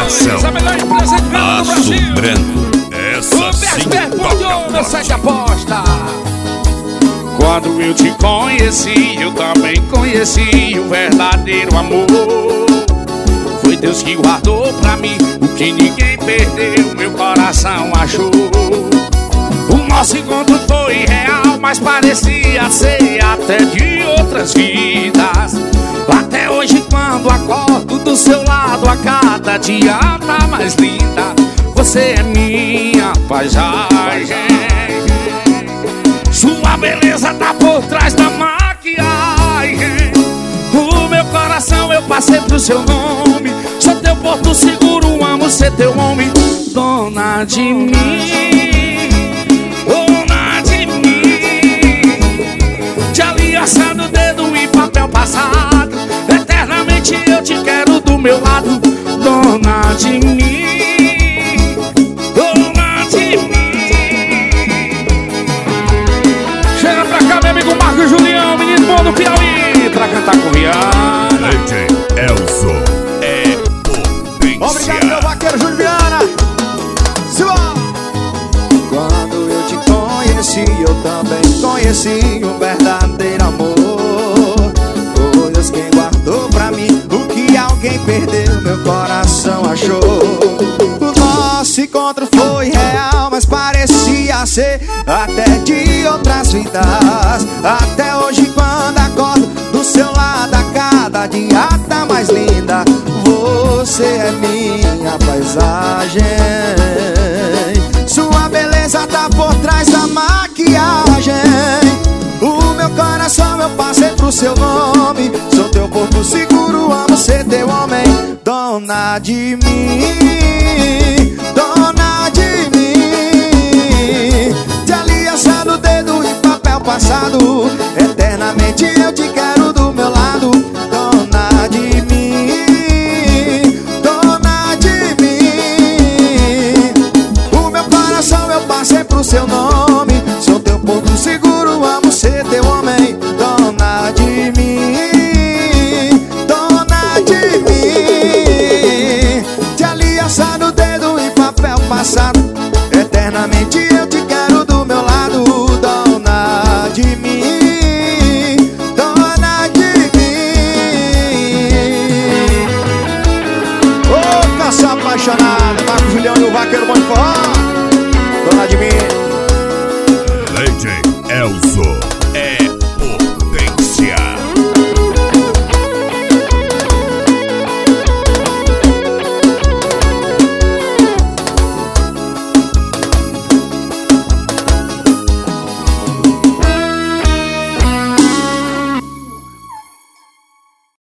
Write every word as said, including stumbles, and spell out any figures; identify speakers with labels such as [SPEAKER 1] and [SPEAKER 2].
[SPEAKER 1] Apresentação Assombrando. Essa sim toca
[SPEAKER 2] forte. Aposta. Quando eu te conheci, eu também conheci o verdadeiro amor. Foi Deus que guardou pra mim o que ninguém perdeu, meu coração achou. O nosso encontro foi real, mas parecia ser até de outras vidas. Até hoje quando acordo do seu lado, a cada dia tá mais linda. Você é minha paisagem, sua beleza tá por trás da maquiagem. O meu coração eu passei pro seu nome, sou teu porto seguro, amo ser teu homem. Dona de mim, dona de mim, te aliançando o dedo em papel passado. Eternamente eu te quero do meu lado. Dona de mim, dona de mim. Chega pra cá, meu amigo Marcos Julião, menino bom do Piauí, pra cantar com Rihanna.
[SPEAKER 1] D J Elzo é potência.
[SPEAKER 3] Obrigado, meu vaqueiro Juliana. Quando eu te conheci, eu também conheci um verdadeiro amor. Foi Deus quem guardou pra mim o que alguém perdeu, meu coração achou. O nosso encontro foi real, mas parecia ser até de outras vidas. Até hoje quando acordo do seu lado, a cada dia tá mais linda. Você é minha paisagem, sua beleza tá por trás da maquiagem. O meu coração eu passei pro seu nome, sou teu porto seguro, amo ser teu homem. Dona de mim,